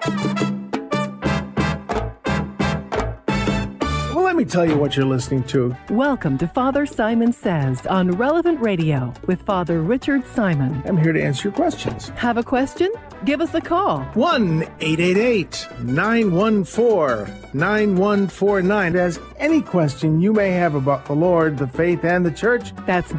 Well, let me tell you what you're listening to. Welcome to Father Simon Says on Relevant Radio with Father Richard Simon. I'm here to answer your questions. Have a question? Give us a call. 1-888-914-9149. As any question you may have about the Lord, the faith, and the church. That's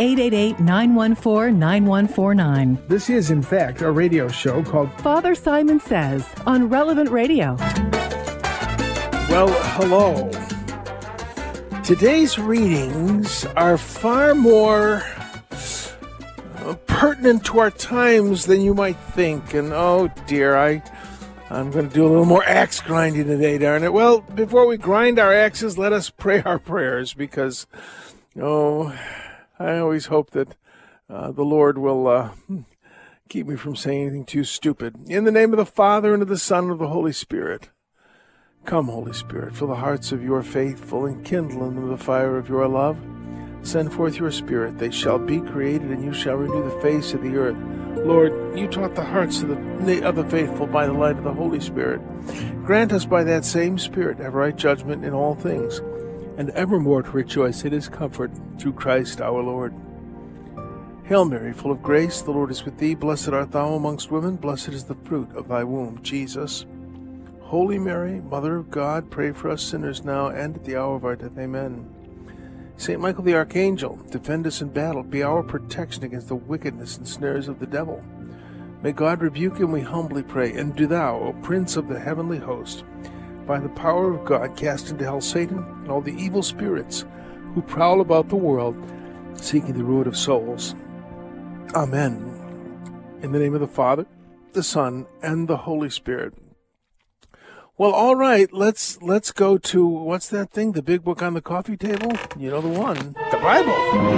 1-888-914-9149. This is, in fact, a radio show called Father Simon Says on Relevant Radio. Well, hello. Today's readings are far more pertinent to our times than you might think. And oh dear, I'm going to do a little more axe grinding today, darn it. Well, before we grind our axes, let us pray our prayers because, I always hope that the Lord will keep me from saying anything too stupid. In the name of the Father, and of the Son, and of the Holy Spirit. Come, Holy Spirit, fill the hearts of your faithful and kindle in them the fire of your love. Send forth your Spirit. They shall be created, and you shall renew the face of the earth. Lord, you taught the hearts of the faithful by the light of the Holy Spirit. Grant us by that same Spirit to have right judgment in all things, and evermore to rejoice in his comfort through Christ our Lord. Hail Mary, full of grace, the Lord is with thee. Blessed art thou amongst women. Blessed is the fruit of thy womb, Jesus. Holy Mary, Mother of God, pray for us sinners now and at the hour of our death. Amen. Saint Michael the Archangel, defend us in battle. Be our protection against the wickedness and snares of the devil. May God rebuke him, we humbly pray. And do thou, O Prince of the heavenly host, by the power of God, cast into hell Satan and all the evil spirits who prowl about the world, seeking the ruin of souls. Amen. In the name of the Father, the Son, and the Holy Spirit. Well, all right, let's go to, what's that thing, the big book on the coffee table? You know the one, the Bible.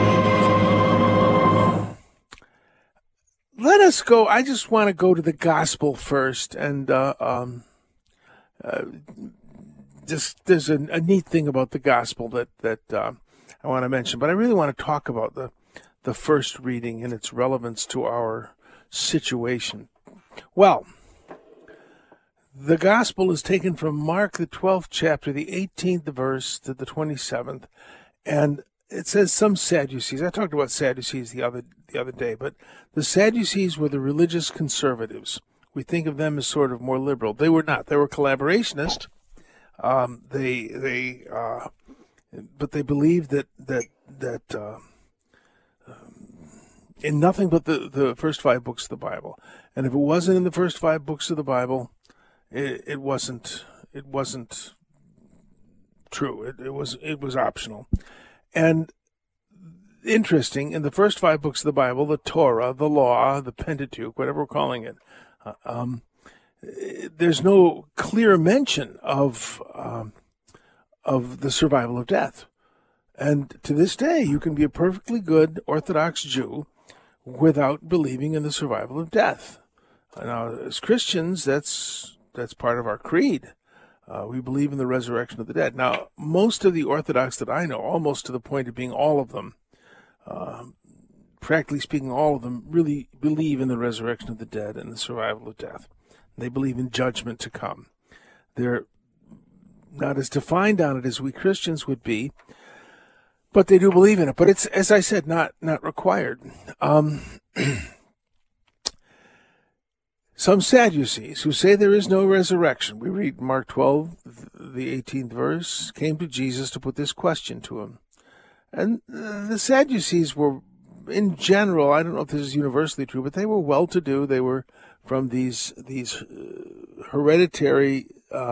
Let us go, I just want to go to the gospel first, and just there's a neat thing about the gospel that I want to mention, but I really want to talk about the first reading and its relevance to our situation. Well, the gospel is taken from Mark, the 12th chapter, the 18th verse to the 27th, and it says some Sadducees. I talked about Sadducees the other day, but the Sadducees were the religious conservatives. We think of them as sort of more liberal. They were not. They were collaborationist. But they believed that in nothing but the first 5 books of the Bible, and if it wasn't in the first 5 books of the Bible, it wasn't true. It was optional. And interesting, in the first 5 books of the Bible, the Torah, the Law, the Pentateuch, whatever we're calling it, there's no clear mention of the survival of death. And to this day, you can be a perfectly good Orthodox Jew without believing in the survival of death. Now, as Christians, that's part of our creed. We believe in the resurrection of the dead. Now, most of the Orthodox that I know, almost to the point of being all of them, practically speaking, all of them really believe in the resurrection of the dead and the survival of death. They believe in judgment to come. They're not as defined on it as we Christians would be, but they do believe in it. But it's, as I said, not required. Some Sadducees who say there is no resurrection, we read Mark 12, the 18th verse, came to Jesus to put this question to him. And the Sadducees were, in general, I don't know if this is universally true, but they were well-to-do. They were from these hereditary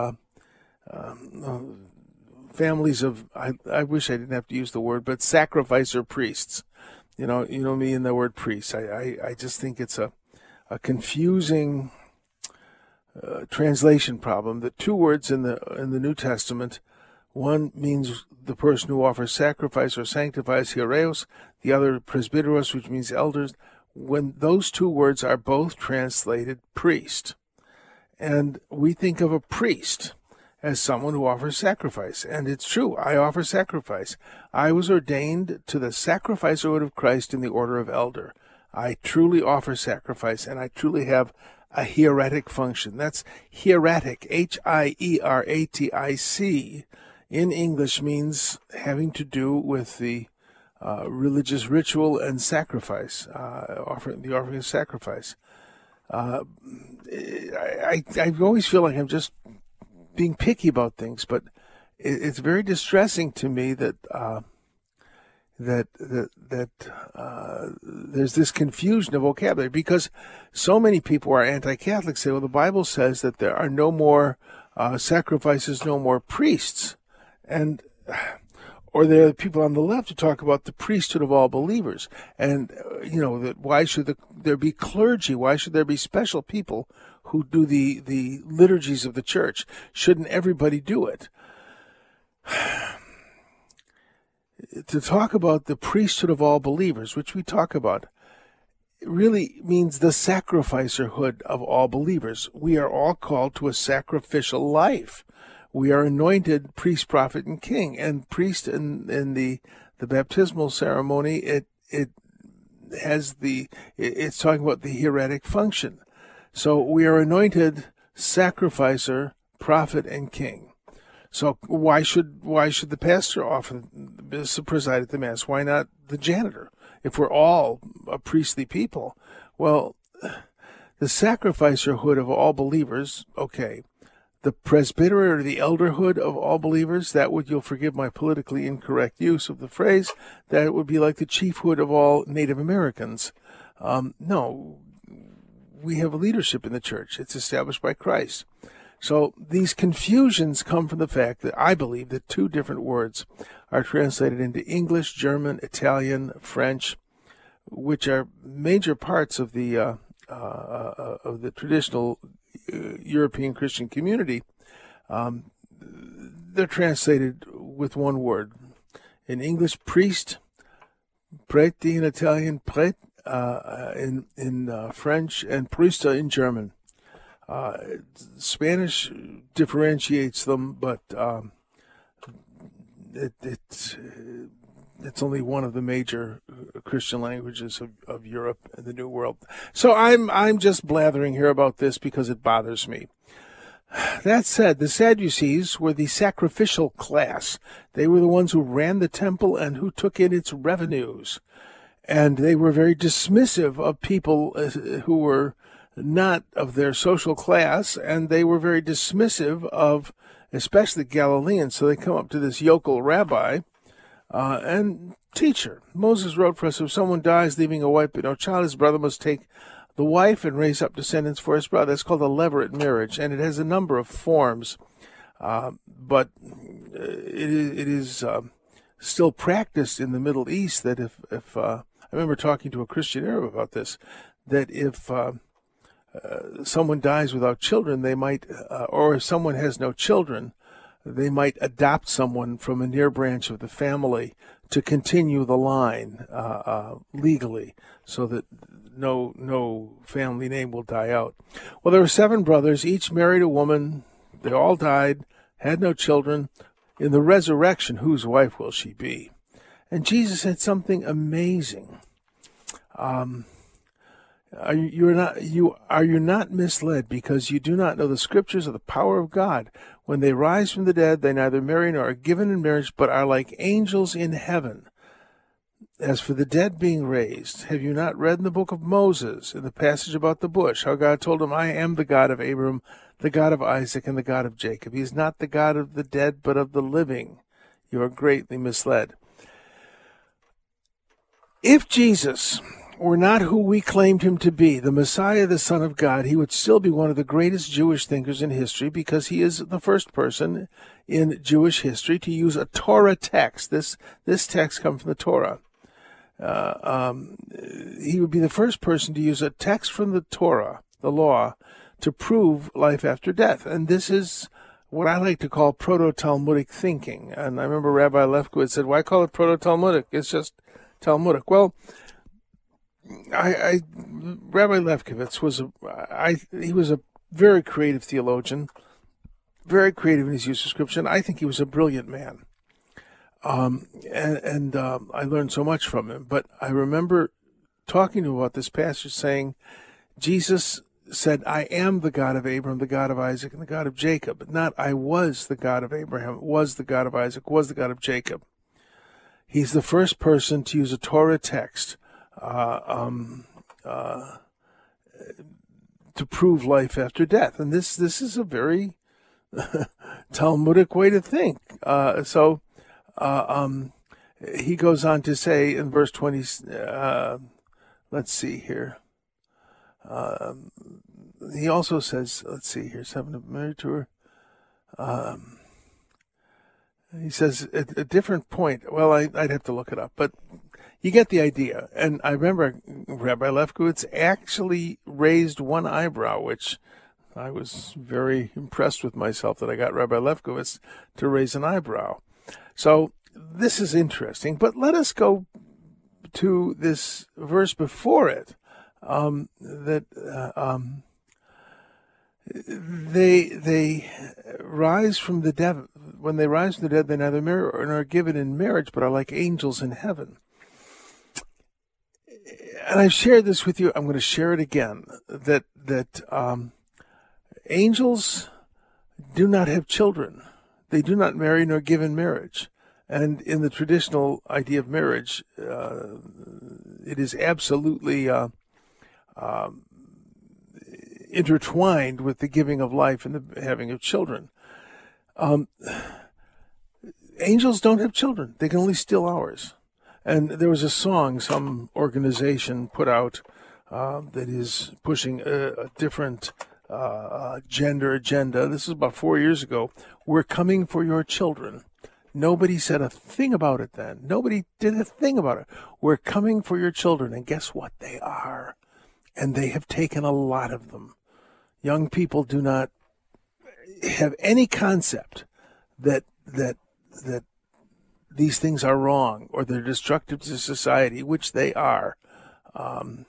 families of, I wish I didn't have to use the word, but sacrificer priests. You know me and the word priest. I just think it's a confusing translation problem. The 2 words in the New Testament, one means the person who offers sacrifice or sanctifies, hiereos, the other presbyteros, which means elders. When those 2 words are both translated priest, and we think of a priest as someone who offers sacrifice, and it's true, I offer sacrifice. I was ordained to the sacrificerhood of Christ in the order of elder. I truly offer sacrifice, and I truly have a hieratic function. That's hieratic, H-I-E-R-A-T-I-C, in English means having to do with the religious ritual and sacrifice, the offering of sacrifice. I always feel like I'm just being picky about things, but it's very distressing to me that there's this confusion of vocabulary, because so many people who are anti-Catholic say, well, the Bible says that there are no more sacrifices, no more priests, or there are people on the left who talk about the priesthood of all believers, and that why should there be clergy? Why should there be special people who do the liturgies of the church? Shouldn't everybody do it? To talk about the priesthood of all believers, which we talk about, really means the sacrificerhood of all believers. We are all called to a sacrificial life. We are anointed priest, prophet, and king. And priest in the baptismal ceremony, it's talking about the hieratic function. So we are anointed sacrificer, prophet, and king. So why should the pastor preside at the Mass? Why not the janitor? If we're all a priestly people, well, the sacrificerhood of all believers, okay. The presbytery or the elderhood of all believers, you'll forgive my politically incorrect use of the phrase, that would be like the chiefhood of all Native Americans. No, we have leadership in the church. It's established by Christ. So these confusions come from the fact that I believe that two different words are translated into English, German, Italian, French, which are major parts of the traditional European Christian community. They're translated with one word. In English, priest, preti in Italian, pret in French, and priesta in German. Spanish differentiates them, but it's only one of the major Christian languages of Europe and the New World. So I'm just blathering here about this because it bothers me. That said, the Sadducees were the sacrificial class. They were the ones who ran the temple and who took in its revenues. And they were very dismissive of people who were not of their social class, and they were very dismissive of especially Galileans. So they come up to this yokel rabbi and teacher. Moses wrote for us, if someone dies leaving a wife but no child, his brother must take the wife and raise up descendants for his brother. That's called a levirate marriage, and it has a number of forms, but it is still practiced in the Middle East. That if I remember talking to a Christian Arab about this, that if someone dies without children, they might, or if someone has no children, they might adopt someone from a near branch of the family to continue the line legally, so that no family name will die out. Well, there were 7 brothers, each married a woman. They all died, had no children. In the resurrection, whose wife will she be? And Jesus said something amazing. Are you not misled, because you do not know the Scriptures of the power of God? When they rise from the dead, they neither marry nor are given in marriage, but are like angels in heaven. As for the dead being raised, have you not read in the book of Moses, in the passage about the bush, how God told him, I am the God of Abraham, the God of Isaac, and the God of Jacob. He is not the God of the dead, but of the living. You are greatly misled. If Jesus were not who we claimed him to be, the Messiah, the Son of God, he would still be one of the greatest Jewish thinkers in history, because he is the first person in Jewish history to use a Torah text. This text comes from the Torah. He would be the first person to use a text from the Torah, the law, to prove life after death. And this is what I like to call proto-Talmudic thinking. And I remember Rabbi Lefkowitz said, why call it proto-Talmudic? It's just Talmudic. Well, Rabbi Lefkowitz was a very creative theologian, very creative in his use of Scripture. I think he was a brilliant man. And I learned so much from him. But I remember talking to him about this passage, saying, Jesus said, I am the God of Abraham, the God of Isaac, and the God of Jacob. Not I was the God of Abraham, was the God of Isaac, was the God of Jacob. He's the first person to use a Torah text to prove life after death. And this is a very Talmudic way to think. He goes on to say in verse 20, let's see here. He also says, let's see here, 7 of married to her. He says at a different point, well, I'd have to look it up, but you get the idea. And I remember Rabbi Lefkowitz actually raised one eyebrow, which I was very impressed with myself that I got Rabbi Lefkowitz to raise an eyebrow. So this is interesting, but let us go to this verse before it. They rise from the dead. When they rise from the dead, they neither marry nor are given in marriage, but are like angels in heaven. And I've shared this with you. I'm going to share it again. That angels do not have children. They do not marry nor give in marriage. And in the traditional idea of marriage, it is absolutely intertwined with the giving of life and the having of children. Angels don't have children. They can only steal ours. And there was a song some organization put out that is pushing a different gender agenda. This is about 4 years ago. We're coming for your children. Nobody said a thing about it then. Nobody did a thing about it. We're coming for your children. And guess what? They are. And they have taken a lot of them. Young people do not have any concept that these things are wrong or they're destructive to society, which they are. I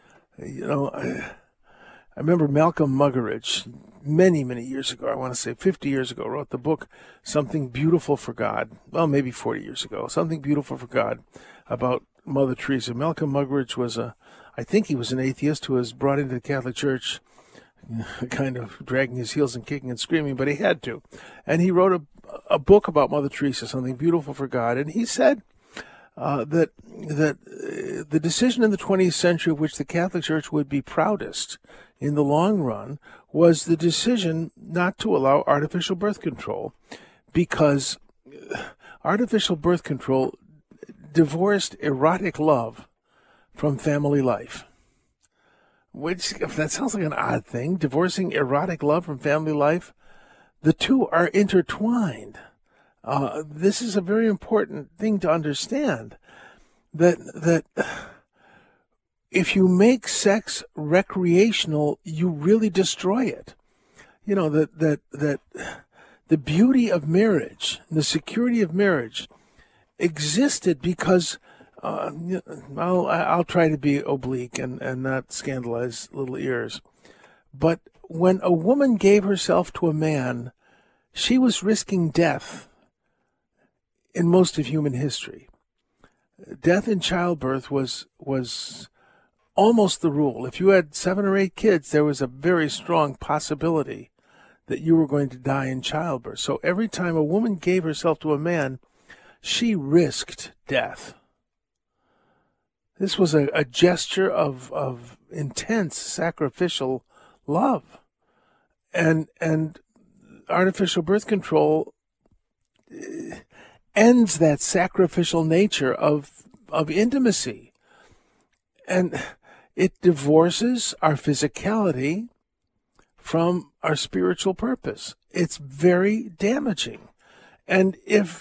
remember Malcolm Muggeridge many, many years ago, I want to say 50 years ago, wrote the book Something Beautiful for God. Well, maybe 40 years ago. Something Beautiful for God about Mother Teresa. Malcolm Muggeridge was I think he was an atheist who was brought into the Catholic Church kind of dragging his heels and kicking and screaming, but he had to. And he wrote a book about Mother Teresa, Something Beautiful for God. And he said that the decision in the 20th century of which the Catholic Church would be proudest in the long run was the decision not to allow artificial birth control, because artificial birth control divorced erotic love from family life. Which, if that sounds like an odd thing, divorcing erotic love from family life, the two are intertwined. This is a very important thing to understand, that if you make sex recreational, you really destroy it. You know, that the beauty of marriage, the security of marriage existed because I'll try to be oblique and not scandalize little ears. But when a woman gave herself to a man, she was risking death in most of human history. Death in childbirth was almost the rule. If you had 7 or 8 kids, there was a very strong possibility that you were going to die in childbirth. So every time a woman gave herself to a man, she risked death. This was a gesture of intense sacrificial love. And artificial birth control ends that sacrificial nature of intimacy. And it divorces our physicality from our spiritual purpose. It's very damaging. And if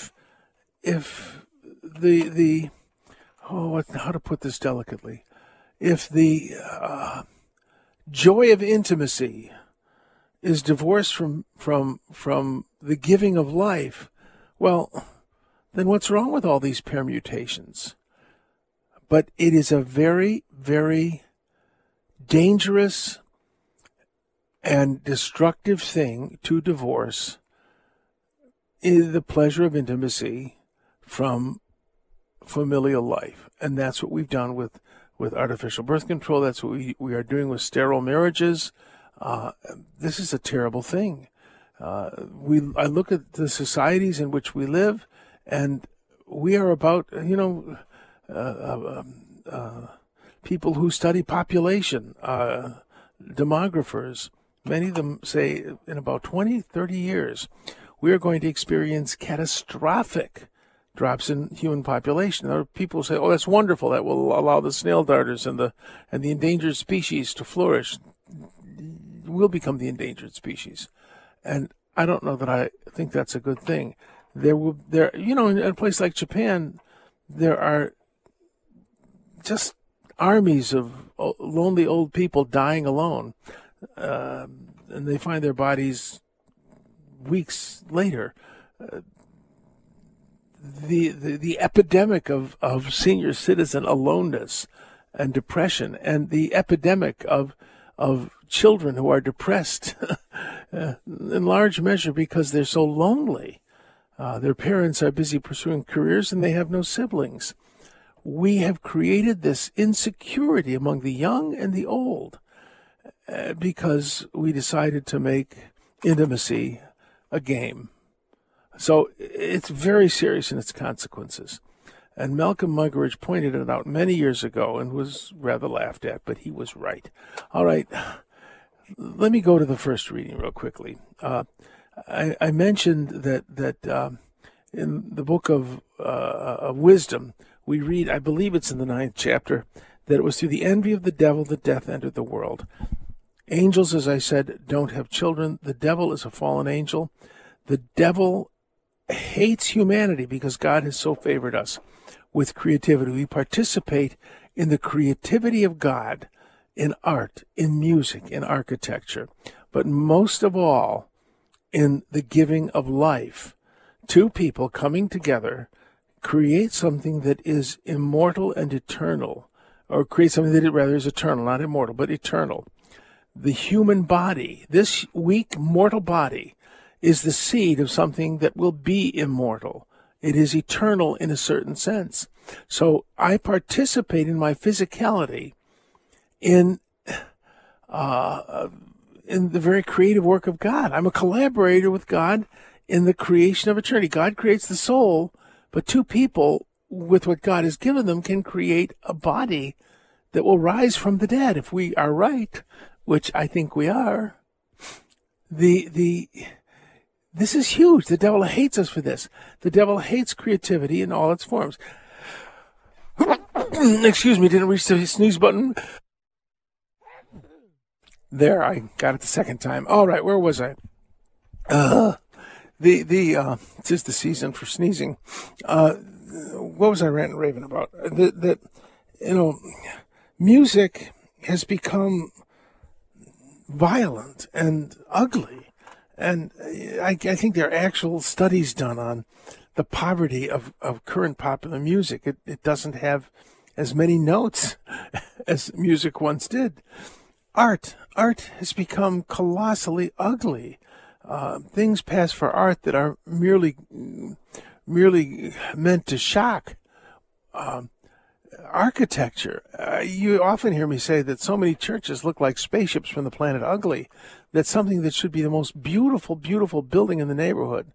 the how to put this delicately, if the joy of intimacy is divorced from the giving of life, well, then what's wrong with all these permutations? But it is a very, very dangerous and destructive thing to divorce the pleasure of intimacy from familial life. And that's what we've done with with artificial birth control. That's what we are doing with sterile marriages. This is a terrible thing. I look at the societies in which we live, and we are about, people who study population, demographers. Many of them say in about 20, 30 years, we are going to experience catastrophic drops in human population. There are people who say, oh, that's wonderful. That will allow the snail darters and the endangered species to flourish. We'll become the endangered species. And I don't know that I think that's a good thing. In a place like Japan, there are just armies of lonely old people dying alone. And they find their bodies weeks later. The epidemic of senior citizen aloneness and depression, and the epidemic of children who are depressed in large measure because they're so lonely. Their parents are busy pursuing careers and they have no siblings. We have created this insecurity among the young and the old because we decided to make intimacy a game. So it's very serious in its consequences. And Malcolm Muggeridge pointed it out many years ago and was rather laughed at, but he was right. All right, let me go to the first reading real quickly. I mentioned that in the book of Wisdom, we read, I believe it's in the 9th chapter, that it was through the envy of the devil that death entered the world. Angels, as I said, don't have children. The devil is a fallen angel. The devil hates humanity because God has so favored us with creativity. We participate in the creativity of God in art, in music, in architecture, but most of all in the giving of life. Two people coming together create something that is immortal and eternal, or create something that rather is eternal, not immortal, but eternal. The human body, this weak mortal body, is the seed of something that will be immortal. It is eternal in a certain sense. So I participate in my physicality in the very creative work of God. I'm a collaborator with God in the creation of eternity. God creates the soul, but two people with what God has given them can create a body that will rise from the dead if we are right, which I think we are. This is huge. The devil hates us for this. The devil hates creativity in all its forms. Excuse me, didn't reach the snooze button. There, I got it the second time. All right, where was I? It's just the season for sneezing. What was I ranting and raving about? That music has become violent and ugly. And I think there are actual studies done on the poverty of current popular music. It doesn't have as many notes as music once did. Art has become colossally ugly. Things pass for art that are merely meant to shock. Architecture. You often hear me say that so many churches look like spaceships from the planet Ugly. That's something that should be the most beautiful, beautiful building in the neighborhood.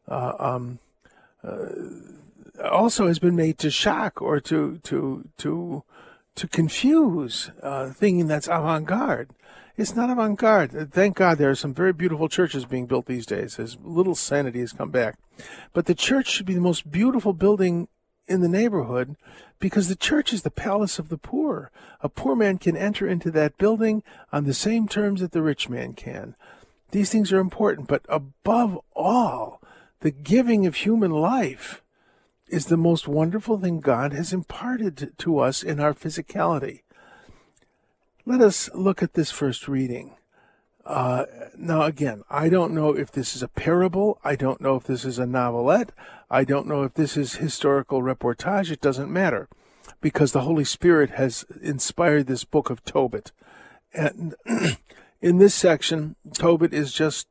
Also has been made to shock or to confuse, thinking that's avant-garde. It's not avant-garde. Thank God there are some very beautiful churches being built these days, as little sanity has come back. But the church should be the most beautiful building in the neighborhood because the church is the palace of the poor. A poor man can enter into that building on the same terms that the rich man can. These things are important, but above all, the giving of human life is the most wonderful thing God has imparted to us in our physicality. Let us look at this first reading. Now, again, I don't know if this is a parable. I don't know if this is a novelette. I don't know if this is historical reportage. It doesn't matter because the Holy Spirit has inspired this book of Tobit. And in this section, Tobit is just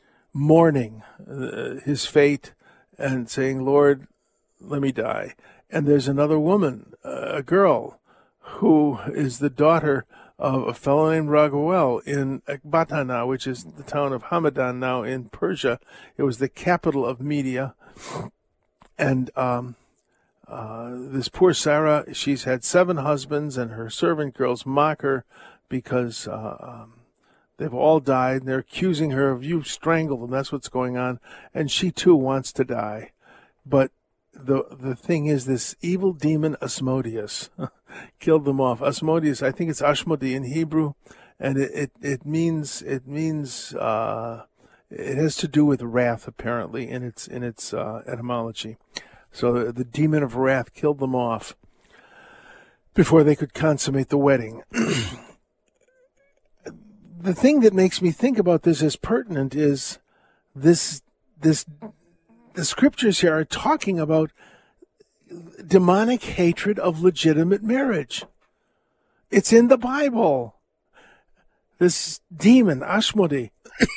mourning his fate and saying, Lord, let me die. And there's another woman, a girl, who is the daughter of a fellow named Raguel in Ekbatan now, which is the town of Hamadan now in Persia. It was the capital of Media. And this poor Sarah, she's had 7 husbands, and her servant girls mock her because they've all died, and they're accusing her of, you strangled them. That's what's going on. And she too wants to die. But the thing is, this evil demon Asmodeus killed them off. Asmodeus, I think it's Ashmodi in Hebrew, and it means it has to do with wrath, apparently, in its etymology. So the demon of wrath killed them off before they could consummate the wedding. The thing that makes me think about this as pertinent is the scriptures here are talking about demonic hatred of legitimate marriage. It's in the Bible. This demon, Ashmodi,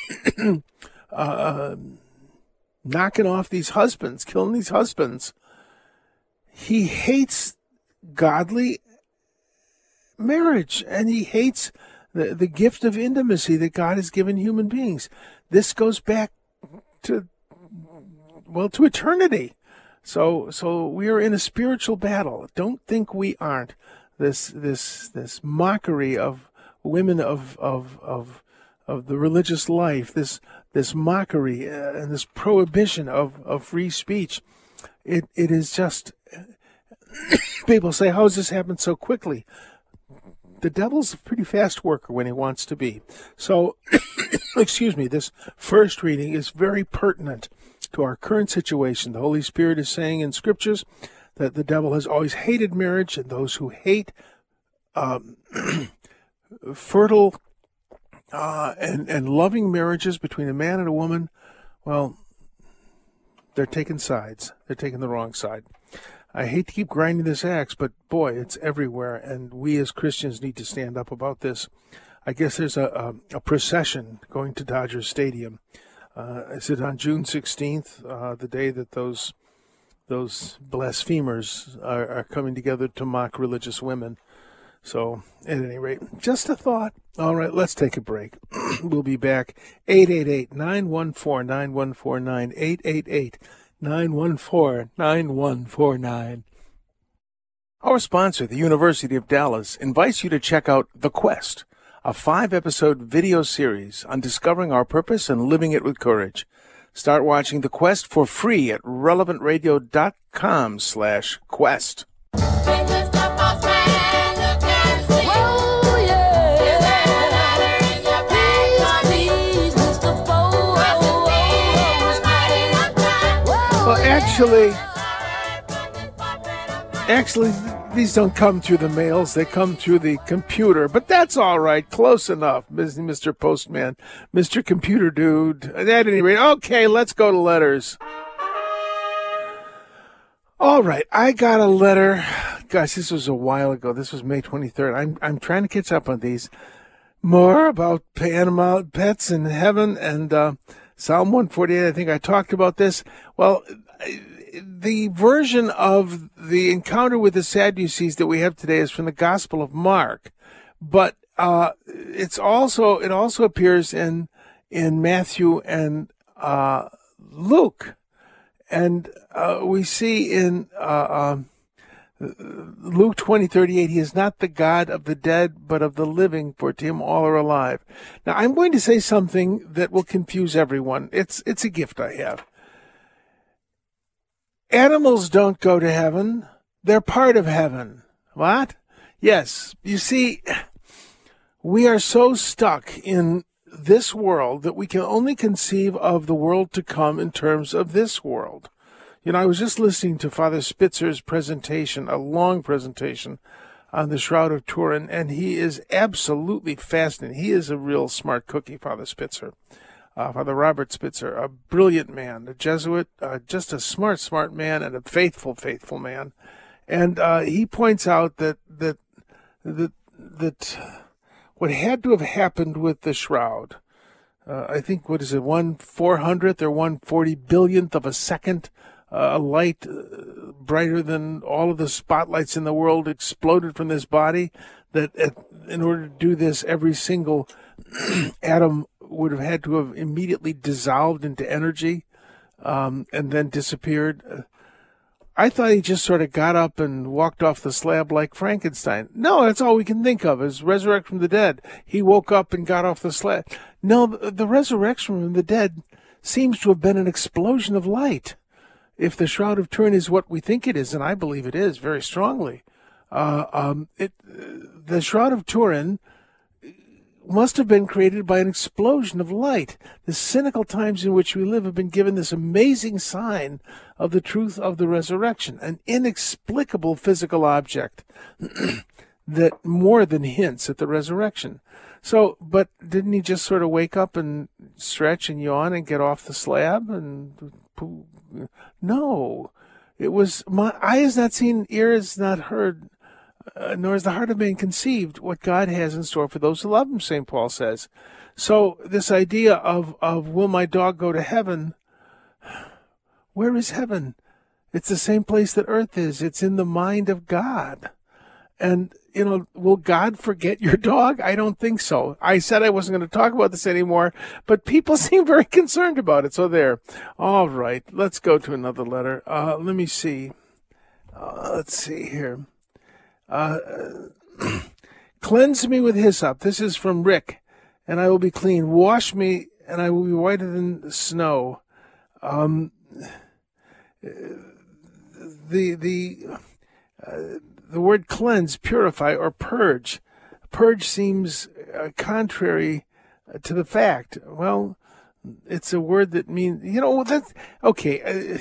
knocking off these husbands, killing these husbands. He hates godly marriage, and he hates the gift of intimacy that God has given human beings. This goes back to eternity. So we are in a spiritual battle. Don't think we aren't. This mockery of women of the religious life, this mockery and this prohibition of free speech, it is just, people say, how has this happened so quickly? The devil's a pretty fast worker when he wants to be. So, excuse me, this first reading is very pertinent to our current situation. The Holy Spirit is saying in scriptures that the devil has always hated marriage, and those who hate fertile and loving marriages between a man and a woman, well, they're taking sides. They're taking the wrong side. I hate to keep grinding this axe, but boy, it's everywhere, and we as Christians need to stand up about this. I guess there's a procession going to Dodger Stadium. Is it on June 16th, the day that those blasphemers are coming together to mock religious women? So, at any rate, just a thought. All right, let's take a break. We'll be back. 888-914-9149. 888-914-9149. Our sponsor, the University of Dallas, invites you to check out The Quest, a 5-episode video series on discovering our purpose and living it with courage. Start watching The Quest for free at relevantradio.com/quest. Well, actually, these don't come through the mails. They come through the computer. But that's all right. Close enough, Mr. Postman, Mr. Computer Dude. At any rate, okay, let's go to letters. All right, I got a letter. Gosh, this was a while ago. This was May 23rd. I'm trying to catch up on these. More about animal pets in heaven and Psalm 148. I think I talked about this. Well, the version of the encounter with the Sadducees that we have today is from the Gospel of Mark, but it also appears in Matthew and Luke, and we see in Luke 20:38, he is not the God of the dead, but of the living, for to him all are alive. Now, I'm going to say something that will confuse everyone. It's a gift I have. Animals don't go to heaven. They're part of heaven. What? Yes. You see, we are so stuck in this world that we can only conceive of the world to come in terms of this world. You know, I was just listening to Father Spitzer's presentation, a long presentation on the Shroud of Turin, and he is absolutely fascinating. He is a real smart cookie, Father Spitzer. Father Robert Spitzer, a brilliant man, a Jesuit, just a smart man, and a faithful man. And he points out that what had to have happened with the shroud, I think, what is it, 1/400th or 1/40 billionth of a second a light brighter than all of the spotlights in the world exploded from this body, that in order to do this, every single atom would have had to have immediately dissolved into energy and then disappeared. I thought he just sort of got up and walked off the slab like Frankenstein. No, that's all we can think of is resurrection from the dead. He woke up and got off the slab. No, the resurrection from the dead seems to have been an explosion of light. If the Shroud of Turin is what we think it is, and I believe it is very strongly, the Shroud of Turin must have been created by an explosion of light. The cynical times in which we live have been given this amazing sign of the truth of the resurrection, an inexplicable physical object that more than hints at the resurrection. So, but didn't he just sort of wake up and stretch and yawn and get off the slab? No, it was, my eye has not seen, ear has not heard, nor has the heart of man conceived what God has in store for those who love him, St. Paul says. So this idea of will my dog go to heaven? Where is heaven? It's the same place that earth is. It's in the mind of God. And, will God forget your dog? I don't think so. I said I wasn't going to talk about this anymore, but people seem very concerned about it. So there. All right. Let's go to another letter. Let me see. Let's see here. Cleanse me with hyssop. This is from Rick, and I will be clean. Wash me, and I will be whiter than snow. The word cleanse, purify, or purge. Purge seems contrary to the fact. Well, it's a word that means, that's okay.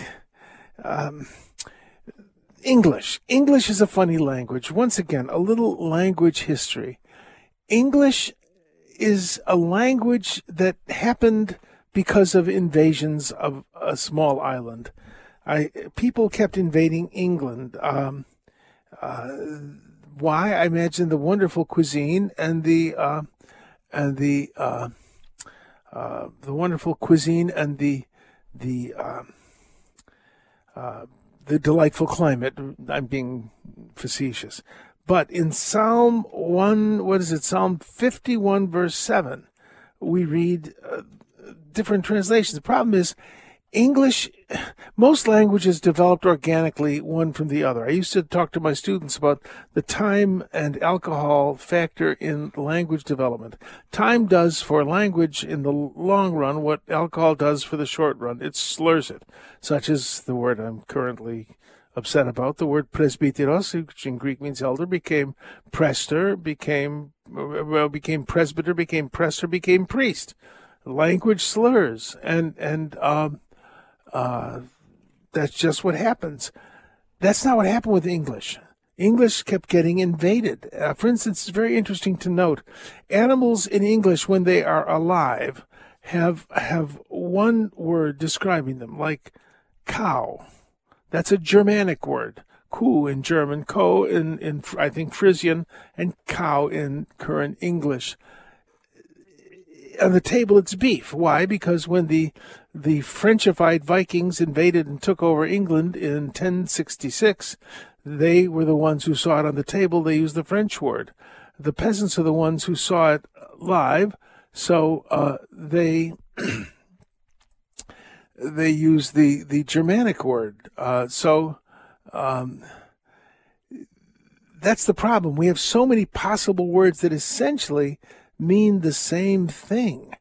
English. English is a funny language. Once again, a little language history. English is a language that happened because of invasions of a small island. People kept invading England. Why? I imagine the wonderful cuisine and the wonderful cuisine and the delightful climate. I'm being facetious. But in Psalm 51, verse 7, we read different translations. The problem is English, most languages developed organically one from the other. I used to talk to my students about the time and alcohol factor in language development. Time does for language in the long run what alcohol does for the short run. It slurs it, such as the word I'm currently upset about. The word presbyteros, which in Greek means elder, became presbyter, became presbyter, became prester, became priest. Language slurs, and that's just what happens. That's not what happened with English. English kept getting invaded. For instance, it's very interesting to note, animals in English, when they are alive, have one word describing them, like cow. That's a Germanic word. Kuh in German, ko in I think Frisian, and cow in current English. On the table, it's beef. Why? Because when the Frenchified Vikings invaded and took over England in 1066, they were the ones who saw it on the table. They used the French word. The peasants are the ones who saw it live, so they use the Germanic word. That's the problem. We have so many possible words that essentially mean the same thing.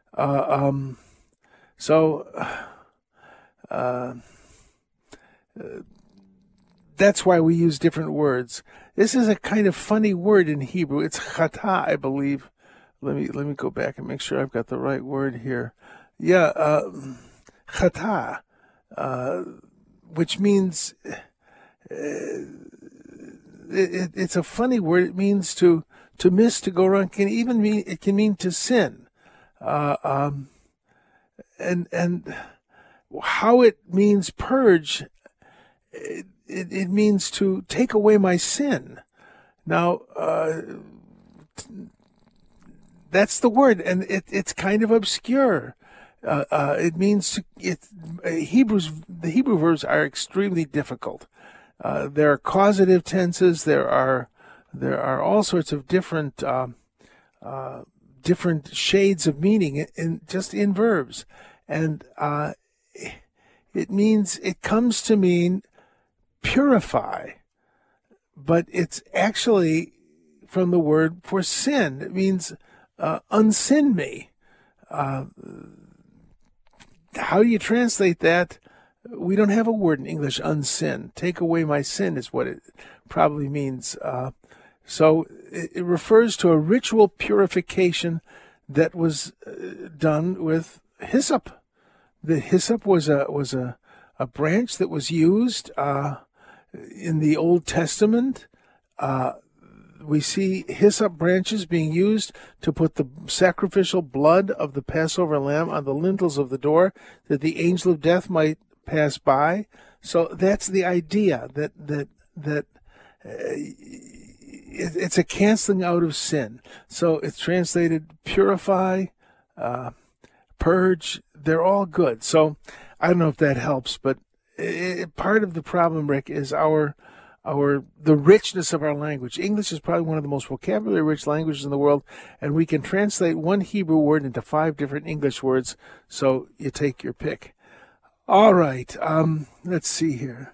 That's why we use different words. This is a kind of funny word in Hebrew. It's chata, I believe. Let me go back and make sure I've got the right word here. Yeah, chata, which means it's a funny word. It means to miss, to go wrong. It can mean to sin. And how it means purge, it means to take away my sin. Now, that's the word, and it's kind of obscure. It means the Hebrew verbs are extremely difficult. There are causative tenses. There are all sorts of different shades of meaning in verbs, and it comes to mean purify, but it's actually from the word for sin. It means unsin me. How do you translate that? We don't have a word in English, unsin. Take away my sin is what it probably means. So it refers to a ritual purification that was done with hyssop. The hyssop was a branch that was used in the Old Testament. We see hyssop branches being used to put the sacrificial blood of the Passover lamb on the lintels of the door, that the angel of death might pass by. So that's the idea that it's a canceling out of sin. So it's translated purify, purge. They're all good. So I don't know if that helps, but part of the problem, Rick, is the richness of our language. English is probably one of the most vocabulary-rich languages in the world, and we can translate one Hebrew word into 5 different English words, so you take your pick. All right, let's see here.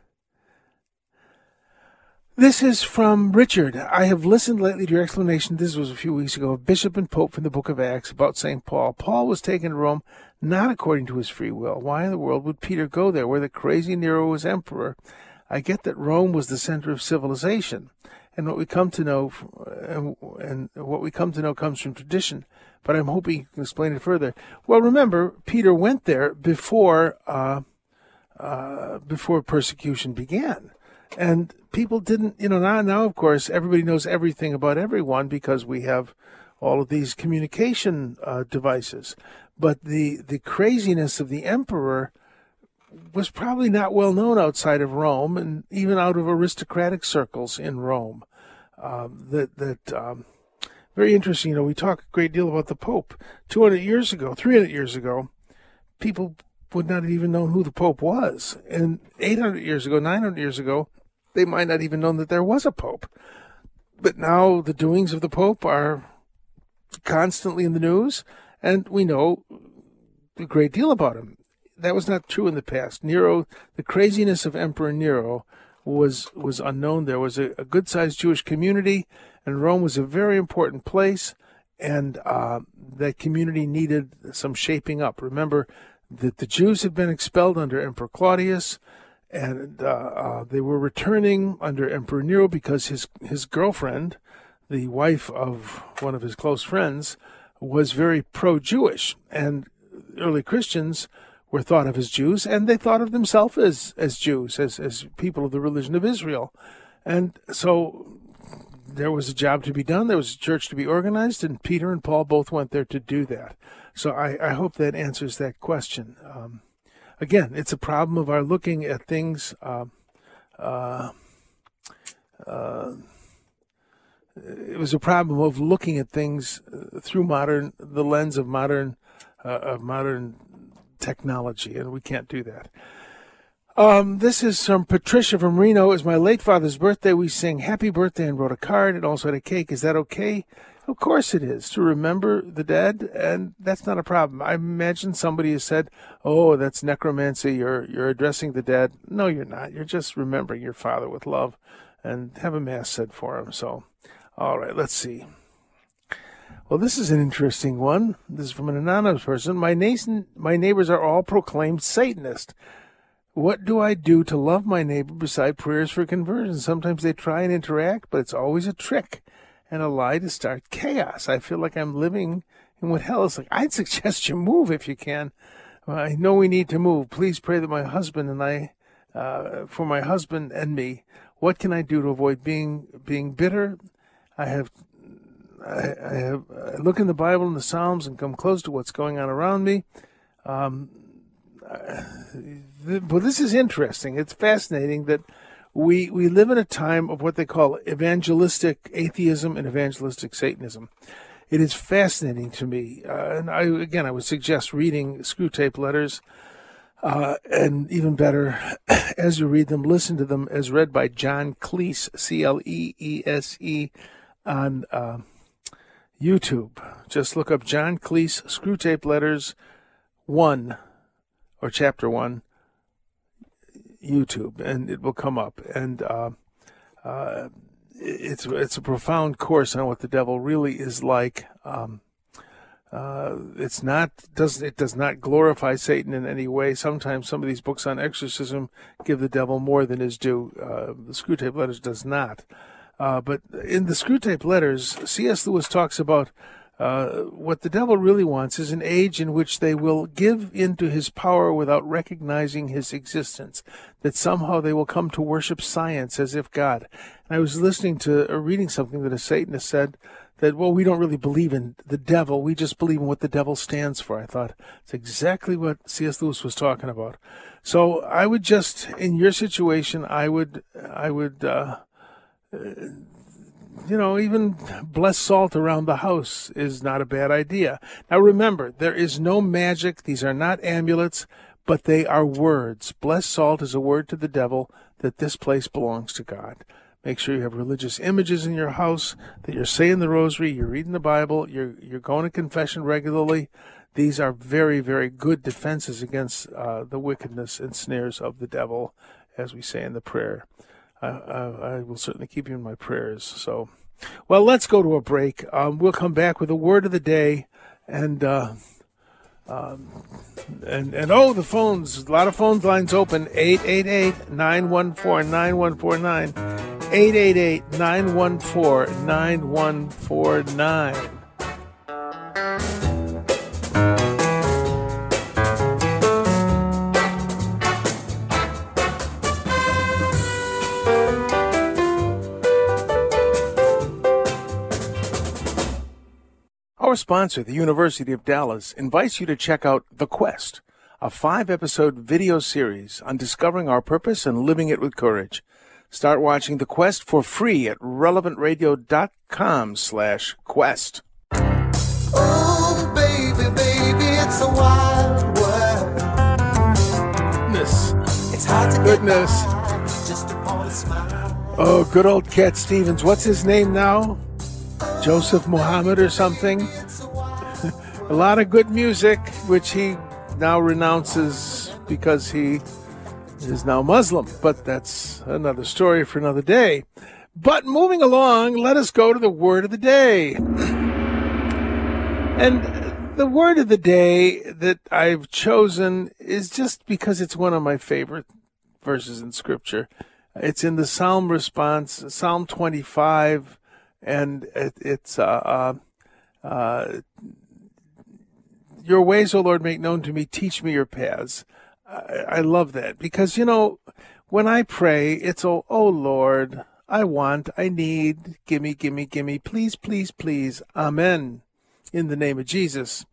This is from Richard. I have listened lately to your explanation, this was a few weeks ago, of Bishop and Pope from the book of Acts about St. Paul. Paul was taken to Rome not according to his free will. Why in the world would Peter go there, where the crazy Nero was emperor? I get that Rome was the center of civilization, and what we come to know, comes from tradition. But I'm hoping you can explain it further. Well, remember, Peter went there before persecution began, and people didn't. Now of course everybody knows everything about everyone because we have all of these communication devices. But the craziness of the emperor was probably not well known outside of Rome, and even out of aristocratic circles in Rome. Very interesting. We talk a great deal about the Pope. 300 years ago, people would not have even known who the Pope was. And 800 years ago, 900 years ago, they might not even known that there was a Pope. But now the doings of the Pope are constantly in the news, and we know a great deal about him. That was not true in the past. Nero, the craziness of Emperor Nero was unknown. There was a good-sized Jewish community, and Rome was a very important place, and that community needed some shaping up. Remember that the Jews had been expelled under Emperor Claudius, and they were returning under Emperor Nero because his girlfriend, the wife of one of his close friends, was very pro-Jewish, and early Christians were thought of as Jews, and they thought of themselves as Jews, as people of the religion of Israel. And so there was a job to be done. There was a church to be organized, and Peter and Paul both went there to do that. So I hope that answers that question. Again, it's a problem of our looking at things. It was a problem of looking at things through the lens of modern technology, and we can't do that. This is from Patricia from Reno. It was my late father's birthday. We sang happy birthday and wrote a card and also had a cake. Is that okay? Of course it is, to remember the dead, and that's not a problem. I imagine somebody has said, oh, that's necromancy, you're addressing the dead. No, you're not. You're just remembering your father with love, and have a mass said for him. So, all right, let's see. Well, this is an interesting one. This is from an anonymous person. My neighbors are all proclaimed Satanist. What do I do to love my neighbor beside prayers for conversion? Sometimes they try and interact, but it's always a trick and a lie to start chaos. I feel like I'm living in what hell is like. I'd suggest you move if you can. I know we need to move. Please pray that my husband and I, for my husband and me. What can I do to avoid being bitter? I look in the Bible and the Psalms and come close to what's going on around me. But this is interesting. It's fascinating that we live in a time of what they call evangelistic atheism and evangelistic Satanism. It is fascinating to me. And I would suggest reading Screwtape Letters. And even better, as you read them, listen to them as read by John Cleese, Cleese, on YouTube. Just look up John Cleese, Screwtape Letters 1, or Chapter 1, YouTube, and it will come up. And it's a profound course on what the devil really is like. It does not glorify Satan in any way. Sometimes some of these books on exorcism give the devil more than his due. The Screwtape Letters does not. But in the Screwtape Letters, C.S. Lewis talks about what the devil really wants is an age in which they will give into his power without recognizing his existence, that somehow they will come to worship science as if God. And I was reading something that a Satanist said, that, well, we don't really believe in the devil. We just believe in what the devil stands for. I thought it's exactly what C.S. Lewis was talking about. So I would just, in your situation, I would, even bless salt around the house is not a bad idea. Now remember, there is no magic. These are not amulets, but they are words. Bless salt is a word to the devil that this place belongs to God. Make sure you have religious images in your house, that you're saying the rosary, you're reading the Bible, you're going to confession regularly. These are very, very good defenses against the wickedness and snares of the devil, as we say in the prayer. I will certainly keep you in my prayers. So, well, let's go to a break. We'll come back with a word of the day, and the phones, a lot of phone lines open, 888-914-9149. 888-914-9149. Our sponsor, the University of Dallas, invites you to check out The Quest, a 5-episode video series on discovering our purpose and living it with courage. Start watching The Quest for free at relevantradio.com/quest. Oh, baby, it's a wild world. Goodness. It's hard to Goodness. just upon a smile. Oh, good old Cat Stevens. What's his name now? Joseph Muhammad or something? A lot of good music, which he now renounces because he is now Muslim, but that's another story for another day. But moving along, let us go to the word of the day. And the word of the day that I've chosen is just because it's one of my favorite verses in Scripture. It's in the Psalm response, Psalm 25, and it's your ways, O Lord, make known to me, teach me your paths. I love that because, when I pray, it's, oh Lord, I want, I need, gimme, please, please, please, amen, in the name of Jesus.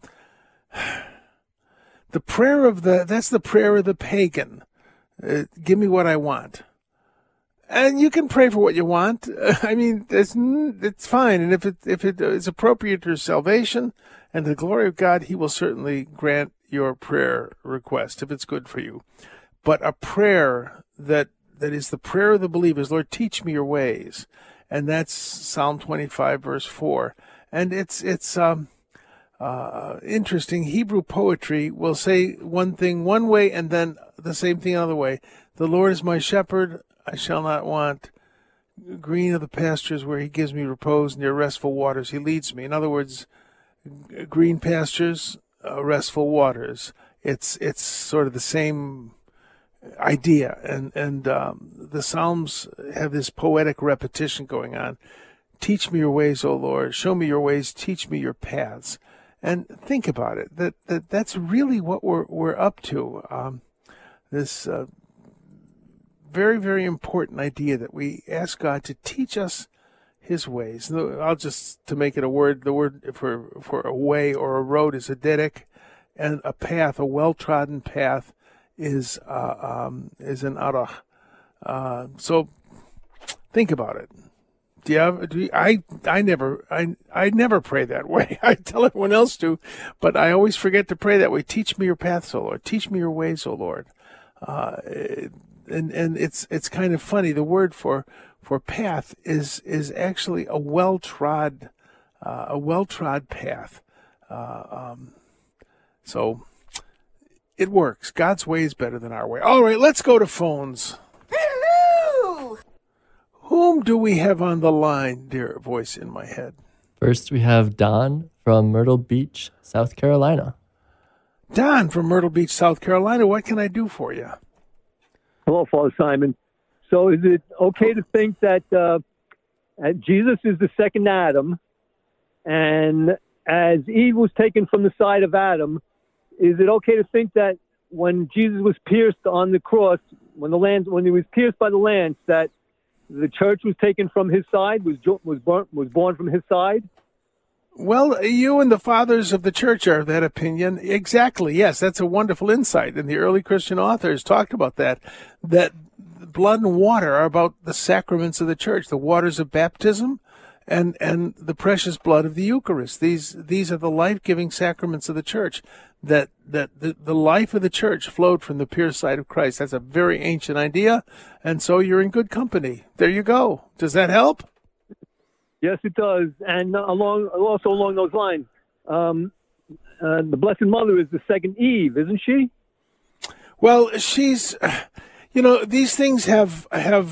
That's the prayer of the pagan. Give me what I want. And you can pray for what you want. I mean, it's fine. And if it is appropriate to salvation and the glory of God, he will certainly grant your prayer request if it's good for you. But a prayer that is the prayer of the believers, Lord, teach me your ways. And that's Psalm 25, verse 4. And it's interesting. Hebrew poetry will say one thing one way and then the same thing another way. The Lord is my shepherd, I shall not want. Green of the pastures where he gives me repose, near restful waters he leads me. In other words, green pastures, restful waters. It's sort of the same idea, and the Psalms have this poetic repetition going on. Teach me your ways, O Lord. Show me your ways. Teach me your paths. And think about it. That's really what we're up to. This very, very important idea that we ask God to teach us his ways. I'll just, to make it a word, the word for a way or a road is a derek, and a path, a well-trodden path, is an arach. So think about it. I never pray that way. I tell everyone else to, but I always forget to pray that way. Teach me your paths, O Lord. Teach me your ways, O Lord. And it's kind of funny. The word for path is actually a well-trod path. So it works. God's way is better than our way. All right, let's go to phones. Hello! Whom do we have on the line, dear voice in my head? First, we have Don from Myrtle Beach, South Carolina. Don from Myrtle Beach, South Carolina. What can I do for you? Hello, Father Simon. So is it okay to think that Jesus is the second Adam, and as Eve was taken from the side of Adam, is it okay to think that when Jesus was pierced on the cross, when he was pierced by the lance, that the church was taken from his side, was born from his side? Well, you and the fathers of the church are of that opinion. Exactly. Yes, that's a wonderful insight. And the early Christian authors talked about that blood and water are about the sacraments of the church, the waters of baptism and the precious blood of the Eucharist. These are the life-giving sacraments of the church, that the life of the church flowed from the pierced side of Christ. That's a very ancient idea, and so you're in good company. There you go. Does that help? Yes, it does. And also along those lines, the Blessed Mother is the second Eve, isn't she? Well, she's, these things have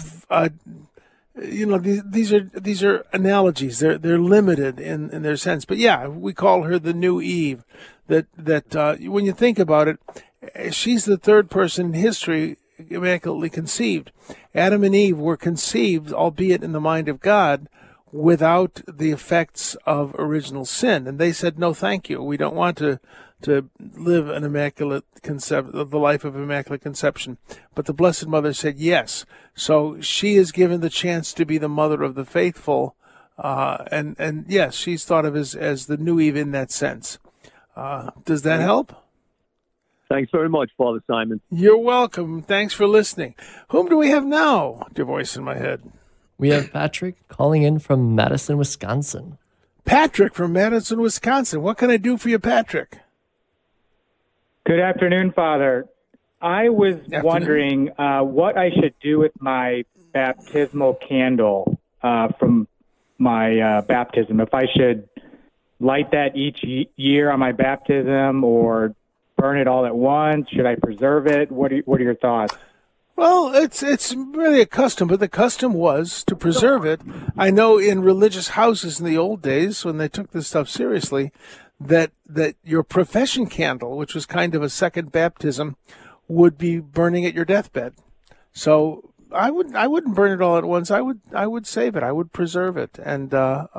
these are analogies. They're limited in their sense. But yeah, we call her the new Eve. That when you think about it, she's the third person in history immaculately conceived. Adam and Eve were conceived, albeit in the mind of God, without the effects of original sin. And they said, no, thank you. We don't want to live an the life of immaculate conception. But the Blessed Mother said yes. So she is given the chance to be the mother of the faithful. And yes, she's thought of as the new Eve in that sense. Does that help? Thanks very much, Father Simon. You're welcome. Thanks for listening. Whom do we have now, dear voice in my head? We have Patrick calling in from Madison, Wisconsin. Patrick from Madison, Wisconsin. What can I do for you, Patrick? Good afternoon, Father. I was wondering what I should do with my baptismal candle from my baptism. If I should light that each year on my baptism or burn it all at once? Should I preserve it? What are your thoughts? Well, it's really a custom, but the custom was to preserve it. I know in religious houses in the old days, when they took this stuff seriously, that your profession candle, which was kind of a second baptism, would be burning at your deathbed. So I wouldn't burn it all at once. I would save it. I would preserve it, and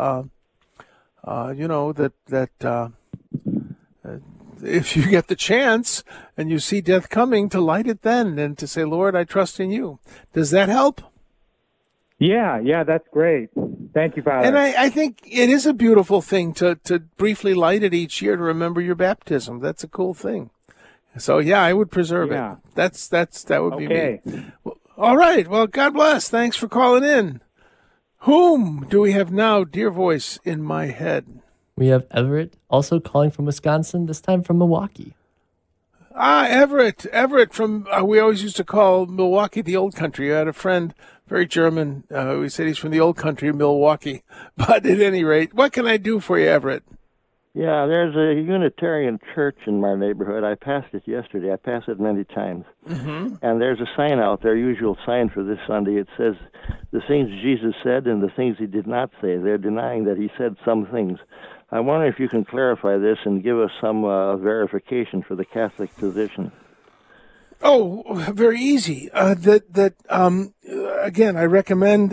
if you get the chance and you see death coming, to light it then and to say, Lord, I trust in you. Does that help? Yeah, that's great. Thank you, Father. And I think it is a beautiful thing to briefly light it each year to remember your baptism. That's a cool thing. So yeah, I would preserve it. That would be me. Well, all right. Well, God bless. Thanks for calling in. Whom do we have now, dear voice in my head? We have Everett, also calling from Wisconsin, this time from Milwaukee. Everett from, we always used to call Milwaukee the old country. I had a friend, very German, who said he's from the old country of Milwaukee. But at any rate, what can I do for you, Everett? Yeah, there's a Unitarian church in my neighborhood. I passed it yesterday. I pass it many times. Mm-hmm. And there's a sign out there, usual sign for this Sunday. It says the things Jesus said and the things he did not say. They're denying that he said some things. I wonder if you can clarify this and give us some verification for the Catholic position. Oh, very easy. Again, I recommend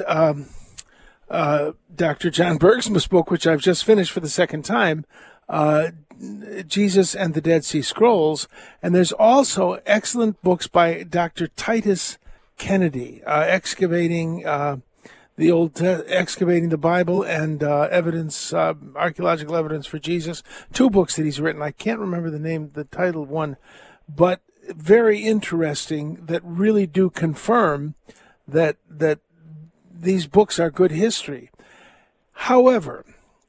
Dr. John Bergsma's book, which I've just finished for the second time, Jesus and the Dead Sea Scrolls. And there's also excellent books by Dr. Titus Kennedy, excavating the Bible and archaeological evidence for Jesus. 2 books that he's written. I can't remember the title of one, but very interesting, that really do confirm that these books are good history. However,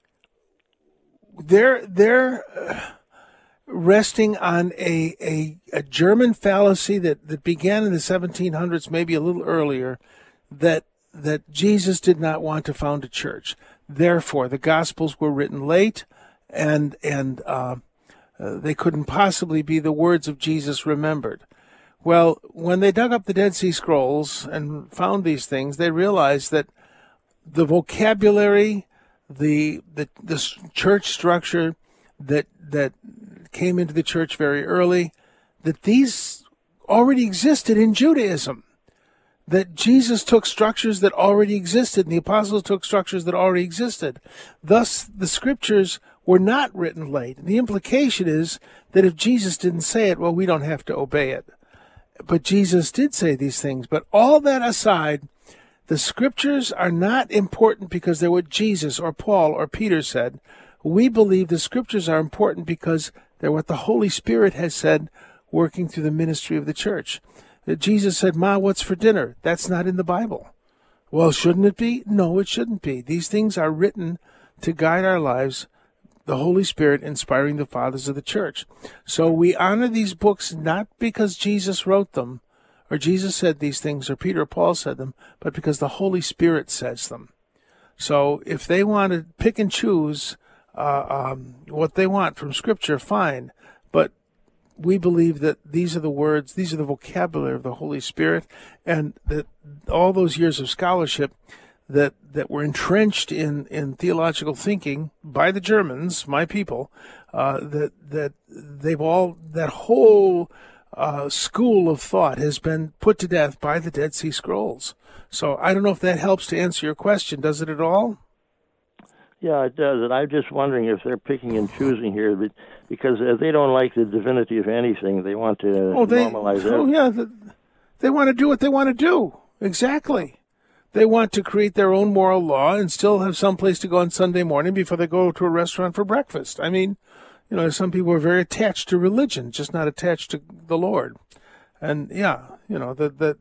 they're resting on a German fallacy that began in the 1700s, maybe a little earlier, that Jesus did not want to found a church. Therefore, the Gospels were written late, and they couldn't possibly be the words of Jesus remembered. Well, when they dug up the Dead Sea Scrolls and found these things, they realized that the vocabulary, the church structure that came into the church very early, that these already existed in Judaism. That Jesus took structures that already existed, and the apostles took structures that already existed. Thus, the scriptures were not written late. The implication is that if Jesus didn't say it, well, we don't have to obey it. But Jesus did say these things. But all that aside, the scriptures are not important because they're what Jesus or Paul or Peter said. We believe the scriptures are important because they're what the Holy Spirit has said, working through the ministry of the church. Jesus said, "Ma, what's for dinner?" That's not in the Bible. Well, shouldn't it be? No, it shouldn't be. These things are written to guide our lives, the Holy Spirit inspiring the fathers of the church. So we honor these books not because Jesus wrote them, or Jesus said these things, or Peter or Paul said them, but because the Holy Spirit says them. So if they want to pick and choose what they want from Scripture, fine. But we believe that these are the words, these are the vocabulary of the Holy Spirit, and that all those years of scholarship that were entrenched in theological thinking by the Germans, my people, that whole school of thought has been put to death by the Dead Sea Scrolls. So I don't know if that helps to answer your question. Does it at all? Yeah, it does. And I'm just wondering if they're picking and choosing here because they don't like the divinity of anything. They want to normalize it. Oh, yeah. They want to do what they want to do. Exactly. They want to create their own moral law and still have some place to go on Sunday morning before they go to a restaurant for breakfast. I mean, some people are very attached to religion, just not attached to the Lord. And yeah, they are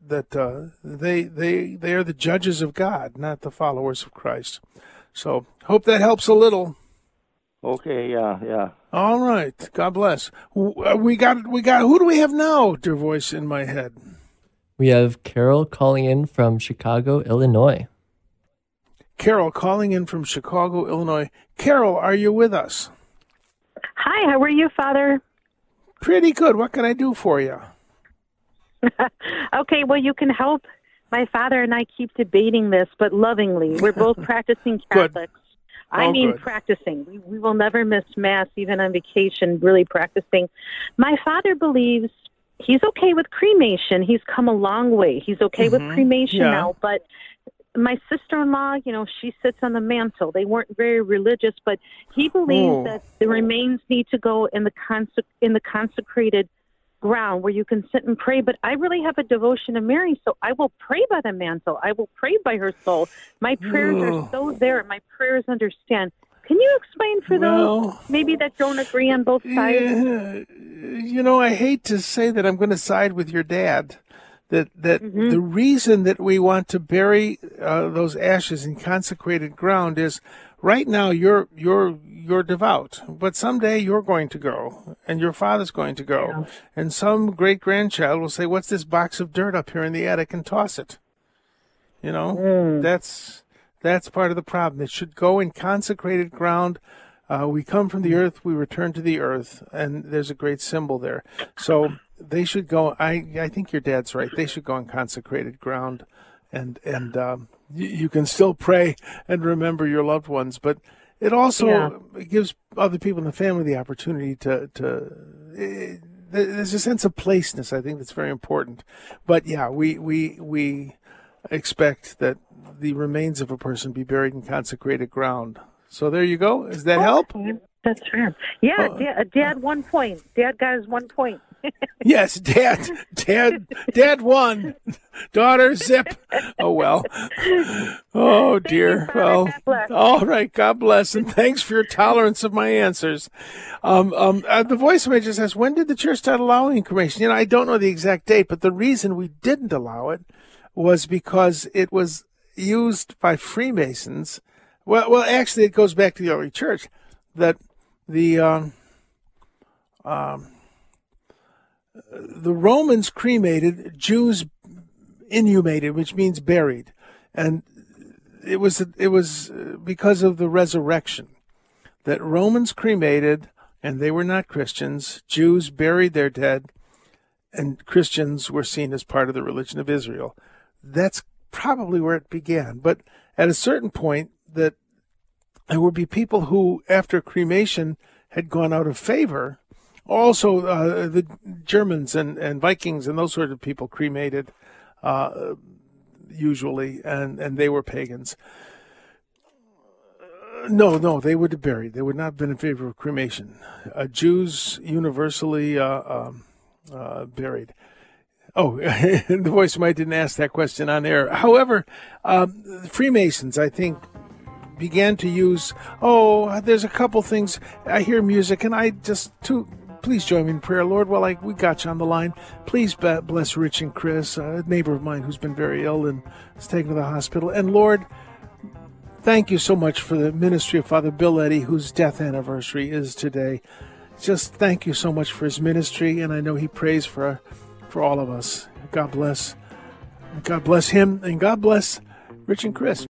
the judges of God, not the followers of Christ. So hope that helps a little. Okay, yeah. All right. God bless. We got. Who do we have now? Dear voice in my head. We have Carol calling in from Chicago, Illinois. Carol calling in from Chicago, Illinois. Carol, are you with us? Hi, how are you, Father? Pretty good. What can I do for you? Okay, well, you can help. My father and I keep debating this, but lovingly. We're both practicing Catholics. Good. Practicing. We will never miss Mass, even on vacation, really practicing. My father believes he's okay with cremation. He's come a long way. He's okay with cremation now, but my sister-in-law, she sits on the mantle. They weren't very religious, but he believes that the remains need to go in the consecrated ground where you can sit and pray. But I really have a devotion to Mary, so I will pray by the mantle. I will pray by her soul. My prayers are so there. My prayers understand. Can you explain for those maybe that don't agree on both sides? I hate to say that I'm going to side with your dad. That the reason that we want to bury those ashes in consecrated ground is right now you're devout, but someday you're going to go, and your father's going to go, and some great grandchild will say, "What's this box of dirt up here in the attic?" and toss it. That's part of the problem. It should go in consecrated ground. We come from the earth, we return to the earth, and there's a great symbol there. So they should go. I think your dad's right. They should go in consecrated ground, and you can still pray and remember your loved ones. But it also gives other people in the family the opportunity to. There's a sense of placeness. I think that's very important. But yeah, we expect that the remains of a person be buried in consecrated ground. So there you go. Does that help? That's fair. Yeah, Dad 1 point. Dad got his 1 point. Yes, Dad won. Daughter, zip. Oh, well. Oh, dear. Well, all right. God bless. And thanks for your tolerance of my answers. The voice manager says, when did the church start allowing cremation? I don't know the exact date, but the reason we didn't allow it was because it was used by Freemasons Well, actually, it goes back to the early church that the Romans cremated, Jews inhumated, which means buried, and it was because of the resurrection that Romans cremated, and they were not Christians. Jews buried their dead, and Christians were seen as part of the religion of Israel. That's probably where it began. But at a certain point, that there would be people who, after cremation had gone out of favor, also the Germans and Vikings and those sort of people cremated usually, and they were pagans. No, they would have buried. They would not have been in favor of cremation. Jews universally buried. Oh, the voice of might didn't ask that question on air. However, Freemasons, I think, began to use, there's a couple things. I hear music, and I just, please join me in prayer. Lord, we got you on the line. Please bless Rich and Chris, a neighbor of mine who's been very ill and is taken to the hospital. And Lord, thank you so much for the ministry of Father Bill Eddy, whose death anniversary is today. Just thank you so much for his ministry, and I know he prays for all of us. God bless. God bless him, and God bless Rich and Chris.